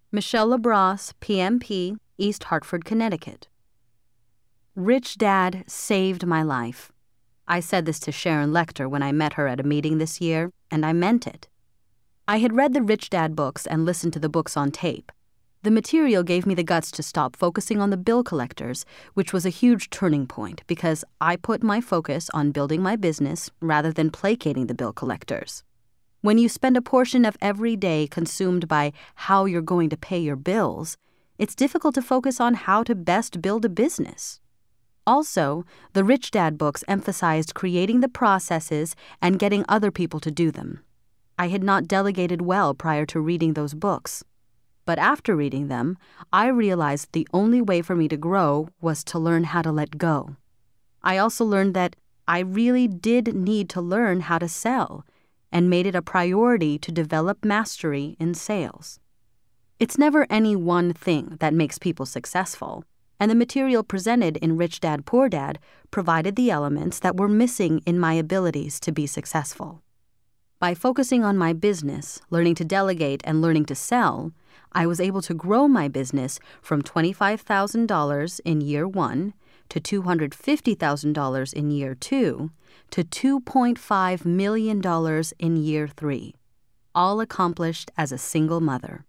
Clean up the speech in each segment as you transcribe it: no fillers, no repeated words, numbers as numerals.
Michelle LaBrosse, PMP, East Hartford, Connecticut. Rich Dad saved my life. I said this to Sharon Lechter when I met her at a meeting this year, and I meant it. I had read the Rich Dad books and listened to the books on tape. The material gave me the guts to stop focusing on the bill collectors, which was a huge turning point because I put my focus on building my business rather than placating the bill collectors. When you spend a portion of every day consumed by how you're going to pay your bills, it's difficult to focus on how to best build a business. Also, the Rich Dad books emphasized creating the processes and getting other people to do them. I had not delegated well prior to reading those books. But after reading them, I realized the only way for me to grow was to learn how to let go. I also learned that I really did need to learn how to sell, and made it a priority to develop mastery in sales. It's never any one thing that makes people successful, and the material presented in Rich Dad, Poor Dad provided the elements that were missing in my abilities to be successful. By focusing on my business, learning to delegate, and learning to sell, I was able to grow my business from $25,000 in year 1 to $250,000 in year 2 to $2.5 million in year 3, all accomplished as a single mother.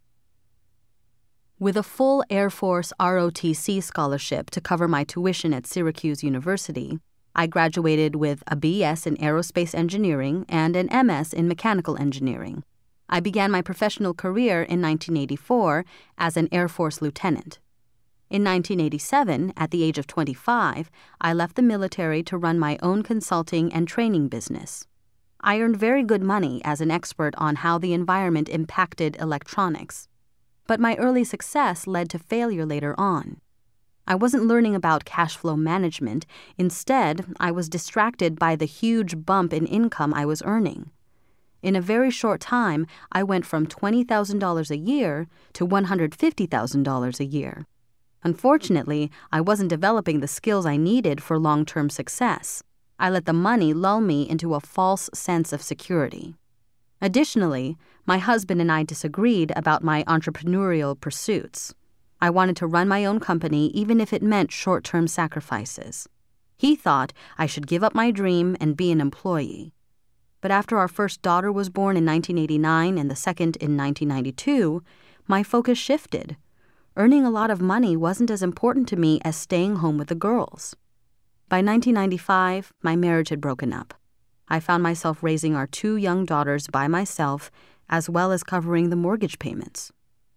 With a full Air Force ROTC scholarship to cover my tuition at Syracuse University, I graduated with a BS in aerospace engineering and an MS in mechanical engineering. I began my professional career in 1984 as an Air Force lieutenant. In 1987, at the age of 25, I left the military to run my own consulting and training business. I earned very good money as an expert on how the environment impacted electronics. But my early success led to failure later on. I wasn't learning about cash flow management. Instead, I was distracted by the huge bump in income I was earning. In a very short time, I went from $20,000 a year to $150,000 a year. Unfortunately, I wasn't developing the skills I needed for long-term success. I let the money lull me into a false sense of security. Additionally, my husband and I disagreed about my entrepreneurial pursuits. I wanted to run my own company even if it meant short-term sacrifices. He thought I should give up my dream and be an employee. But after our first daughter was born in 1989 and the second in 1992, my focus shifted. Earning a lot of money wasn't as important to me as staying home with the girls. By 1995, my marriage had broken up. I found myself raising our 2 young daughters by myself, as well as covering the mortgage payments.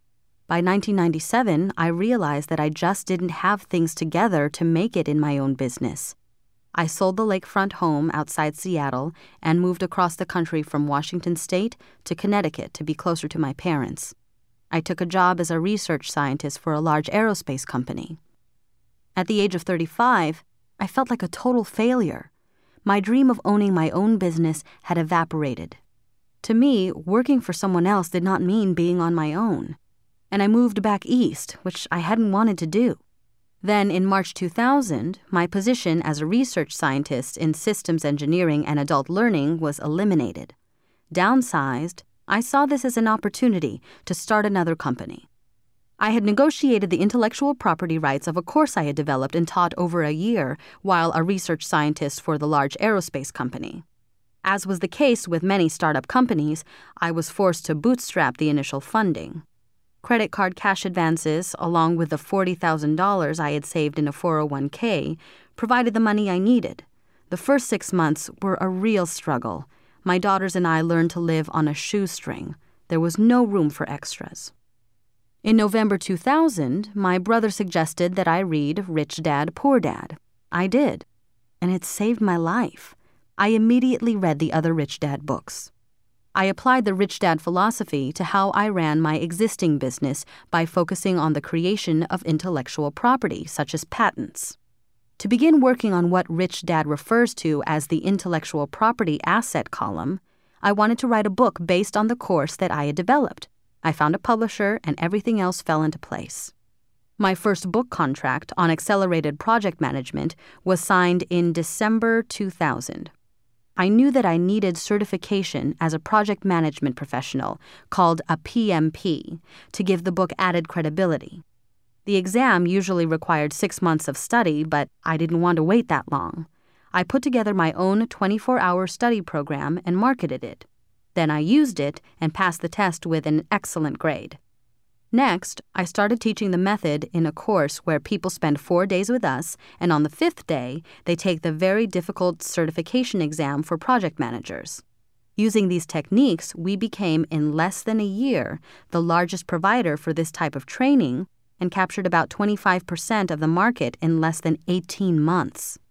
By 1997, I realized that I just didn't have things together to make it in my own business. I sold the lakefront home outside Seattle and moved across the country from Washington State to Connecticut to be closer to my parents. I took a job as a research scientist for a large aerospace company. At the age of 35, I felt like a total failure. My dream of owning my own business had evaporated. To me, working for someone else did not mean being on my own. And I moved back east, which I hadn't wanted to do. Then, in March 2000, my position as a research scientist in systems engineering and adult learning was eliminated. Downsized, I saw this as an opportunity to start another company. I had negotiated the intellectual property rights of a course I had developed and taught over a year while a research scientist for the large aerospace company. As was the case with many startup companies, I was forced to bootstrap the initial funding. Credit card cash advances, along with the $40,000 I had saved in a 401k, provided the money I needed. The first 6 months were a real struggle. My daughters and I learned to live on a shoestring. There was no room for extras. In November 2000, my brother suggested that I read Rich Dad, Poor Dad. I did, and it saved my life. I immediately read the other Rich Dad books. I applied the Rich Dad philosophy to how I ran my existing business by focusing on the creation of intellectual property, such as patents. To begin working on what Rich Dad refers to as the intellectual property asset column, I wanted to write a book based on the course that I had developed. I found a publisher, and everything else fell into place. My first book contract on accelerated project management was signed in December 2000. I knew that I needed certification as a project management professional, called a PMP, to give the book added credibility. The exam usually required 6 months of study, but I didn't want to wait that long. I put together my own 24-hour study program and marketed it. Then I used it and passed the test with an excellent grade. Next, I started teaching the method in a course where people spend 4 days with us, and on the 5th day, they take the very difficult certification exam for project managers. Using these techniques, we became, in less than a year, the largest provider for this type of training and captured about 25% of the market in less than 18 months.